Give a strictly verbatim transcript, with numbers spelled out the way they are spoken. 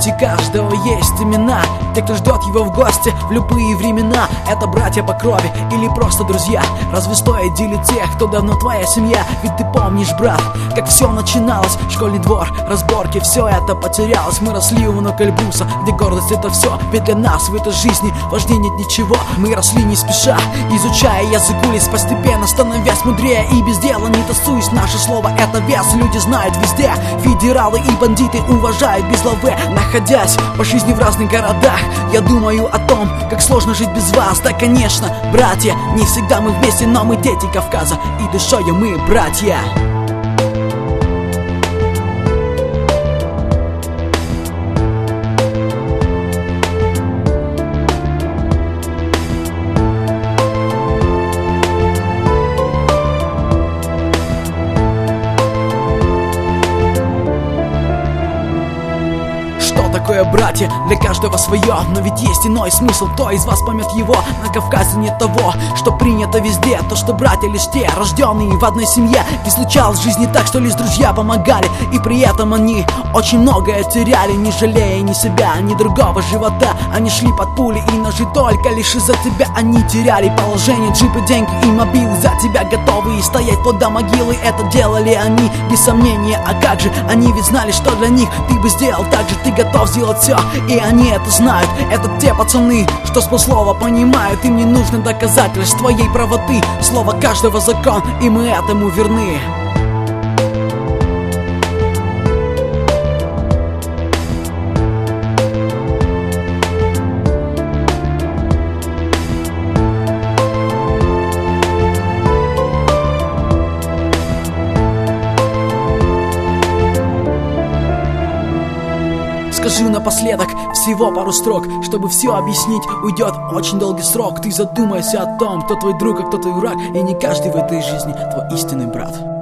пути каждого есть имена. Те, кто ждет его в гости в любые времена. Это братья по крови или просто друзья. Разве стоит делить тех, кто давно твоя семья? Ведь ты помнишь, брат, как все начиналось. Школьный двор, разборки, все это потерялось. Мы росли у ног Эльбруса, где гордость это все. Ведь для нас в этой жизни важнее нет ничего. Мы росли не спеша, изучая язык улиц, постепенно становясь мудрее. И без дела не тасуясь, наше слово это вес. Люди знают везде, федералы и бандиты уважают без лавы. Находясь по жизни в разных городах, я думаю о том, как сложно жить без вас. Да, конечно, братья, не всегда мы вместе, но мы дети Кавказа, и душою мы братья. Такое, братья, для каждого свое. Но ведь есть иной смысл, кто из вас поймет его. На Кавказе нет того, что принято везде. То, что братья лишь те, рожденные в одной семье. Ведь случалось в жизни так, что лишь друзья помогали, и при этом они очень многое теряли, не жалея ни себя, ни другого живота. Они шли под пули и ножи, только лишь из-за тебя они теряли положение. Джипы, деньги и мобил за тебя готовы стоять вплоть до могилы. Это делали они без сомнения. А как же, они ведь знали, что для них ты бы сделал так же. Ты готов сделать все, и они это знают. Это те пацаны, что с полслова понимают. Им не нужно доказательств твоей правоты. Слово каждого закон, и мы этому верны. Скажу напоследок всего пару строк. Чтобы все объяснить, уйдет очень долгий срок. Ты задумайся о том, кто твой друг, а кто твой враг. И не каждый в этой жизни твой истинный брат.